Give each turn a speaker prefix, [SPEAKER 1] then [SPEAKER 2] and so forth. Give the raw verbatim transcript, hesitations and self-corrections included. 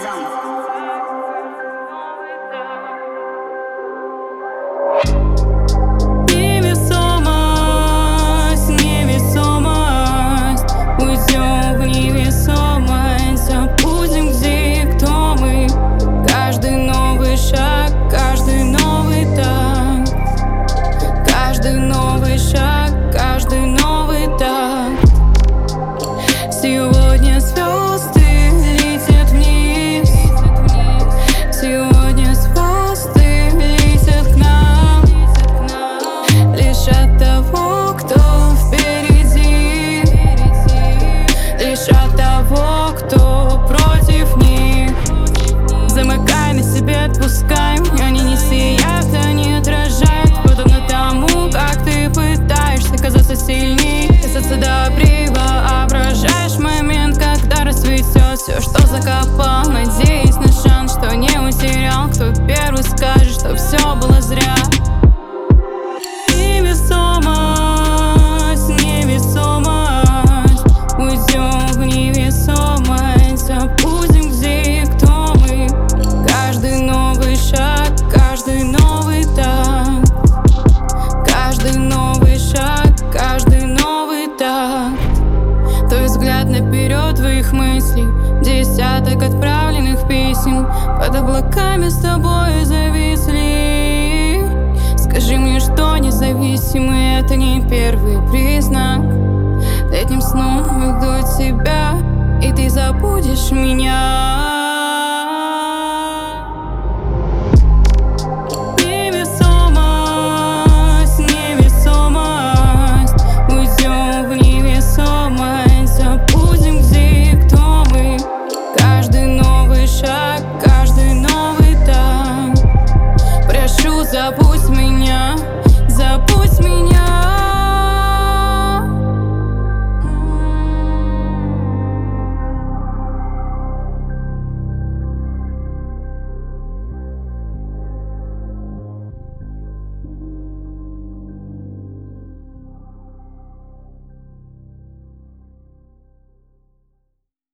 [SPEAKER 1] Невесомость, невесомость, уйдем в невесомость, забудем, где и кто мы. Каждый новый шаг, каждый новый так, каждый новый шаг, каждый новый так. Сегодня звезды летят вниз, сегодня звезды летят к нам, лишь от того, кто впереди, лишь от того, кто против них. Замыкай на себе, отпускай, они не сияют, они отражают, подобно тому, как ты пытаешься казаться сильней, казаться добрее, воображаешь момент, когда расцветет все, что закопал, надеясь на шанс, что не утерял. Кто первый скажет, что все было зря? Невесомость, невесомость, уйдем в невесомость, забудем, где и кто мы. Каждый новый шаг, каждый новый так, каждый новый шаг, каждый новый так. Твой взгляд наперед твоих мыслей, десяток отправленных писем под облаками с тобой зависли. Скажи мне, что независимый — это не первый признак. Этим сном уйду от тебя, и ты забудешь меня.